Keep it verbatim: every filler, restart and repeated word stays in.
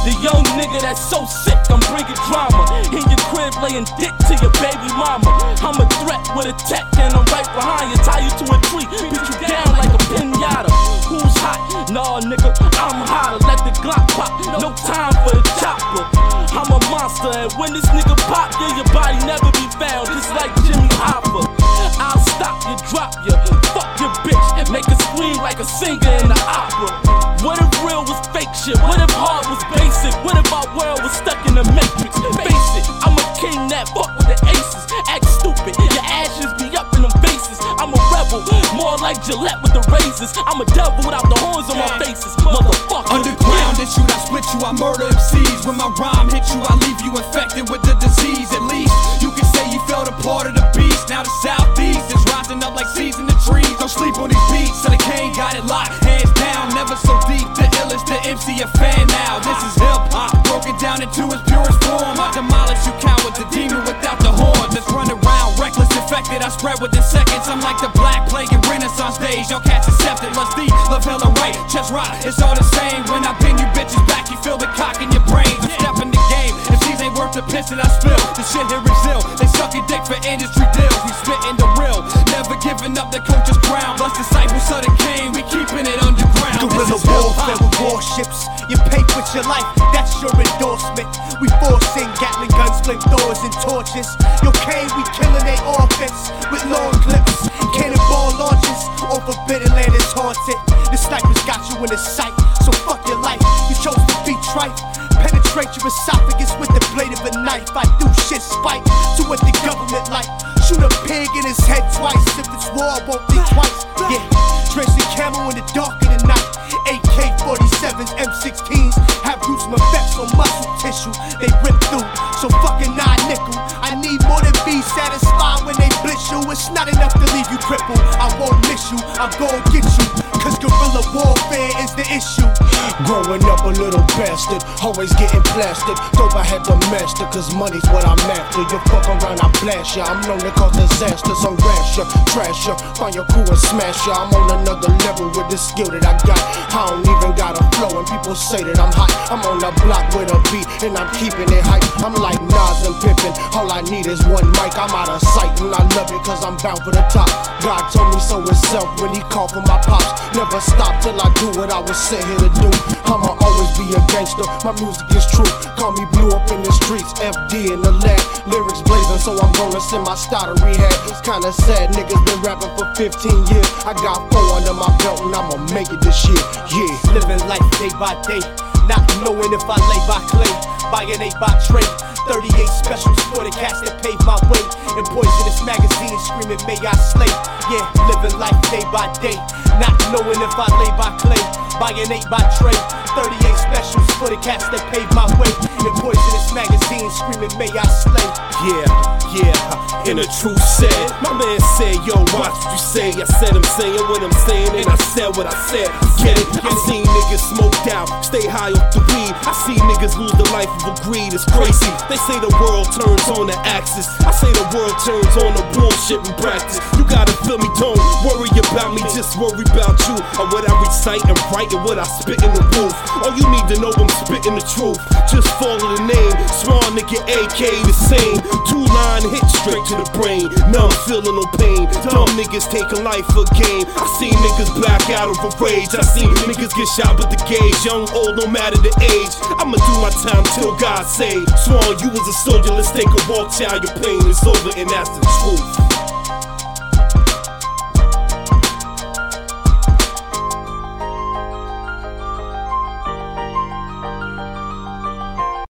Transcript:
The young nigga that's so sick, I'm bringing drama. In your crib laying dick to your baby mama. I'm a threat with a tech and I'm right behind you. Tie you to a tree, beat you down like a pinata. Who's hot? Nah nigga, I'm hotter. Let the Glock pop, no time for the chopper. I'm a monster and when this nigga pop, yeah, your body never be found. Just like Jimmy Hopper. I'll stop you, drop you, fuck your bitch and make her scream like a singer in the opera. What if real was fake shit? What if hard was basic? What if our world was stuck in the matrix? Face it, I'm a king that fuck with the aces. Act stupid, your ashes be up in them faces. I'm a rebel, more like Gillette with the razors. I'm a devil without the horns on my faces, motherfucker. Underground yeah. issue, I split you, I murder M Cs. When my rhyme hit you, I leave you infected with the disease. At least you can say you felt a part of the beast. Now the southeast is rising up like seeds in the trees. Don't sleep on these beats, so the Kane got it locked. Hands down, never so deep. The illest, the M C a fan now. This is hip hop, broken down into its purest form. I demolish you, coward, the demon without the horn. Just run around, reckless, infected. I spread within seconds. I'm like the Black Plague in Renaissance days. Y'all cats accepted, lust deep, love hella right, chest rock. It's all the same. When I pin you bitches back, you feel the cock in your brains. I step in the game. If these ain't worth the piss that I spill, the shit here is ill. They suck your dick for industry deals. We spittin' the real, never giving up the coach's crown. Plus disciples of the Kane, we keeping it underground. Guerrilla warfare with warships. You pay with your life, that's your endorsement. We forcing Gatling guns, flamethrowers and torches. Yo Kane, we killing they offense with long clips. Cannonball launches, all forbidden land is haunted. The snipers got you in the sight, so fuck your life. You chose to be trite. Penetrate your esophagus with the blade of a knife. I do shit spite to what the government like. Shoot a pig in his head twice. If it's war, I won't think twice. Yeah, drenched in camo in the dark of the night. A K forty-sevens, M sixteens have gruesome effects on muscle tissue. They rip through, so fucking nine nickel. I need more than be satisfied when they blitz you. It's not enough to leave you crippled. I won't miss you, I'm gon' get you. Cause guerrilla warfare is the issue. Growing up a little bastard, always getting plastered. Thought I had the master, cause money's what I'm after. You fuck around, I blast ya. I'm known to cause disasters, harass ya, trash ya, find your crew and smash ya. I'm on another level with the skill that I got. I don't even got a flow and people say that I'm hot. I'm on the block with a beat and I'm keeping it hype. I'm like Nas and Pippin, all I need is one mic. I'm out of sight and I love it cause I'm bound for the top. God told me so himself when he called for my pops. Never stop till I do what I was sent here to do. I'ma always be a gangster, my music is true. Call me Blue up in the streets, F D in the lab. Lyrics blazing, so I'm gonna send my style to rehab. It's kinda sad, niggas been rapping for fifteen years. I got four under my belt and I'ma make it this year, yeah. Living life day by day, not knowing if I lay by clay, buying eight by trade. thirty-eight specials for the cats that pave my way. In poisonous magazines screaming may I slay. Yeah, living life day by day, not knowing if I lay by clay, buying eight by trade. thirty-eight specials for the cats that pave my way. In poisonous magazines screaming may I slay. Yeah, yeah, in a true said. My man said, yo, watch what you say. I said I'm saying what I'm saying and I said what I said. Get it? I seen niggas smoked out, stay high off the weed. I see niggas lose the life of a greed, it's crazy. They say the world turns on the axis, I say the world turns on the bullshit we practice. You gotta feel me, don't worry about me, just worry about you. Or what I recite and write and what I spit in the booth. All you need to know, I'm spitting the truth. Just follow the name, small nigga A K the same. Two line hit straight to the brain, now I'm feeling no pain. Dumb niggas taking life for game. I seen niggas back out of a rage, I seen niggas get shot with the gauge. Young, old, no matter the age, I'ma do my time till God say. Swan, you was a soldier, let's take a walk, child, your pain is over and that's the truth.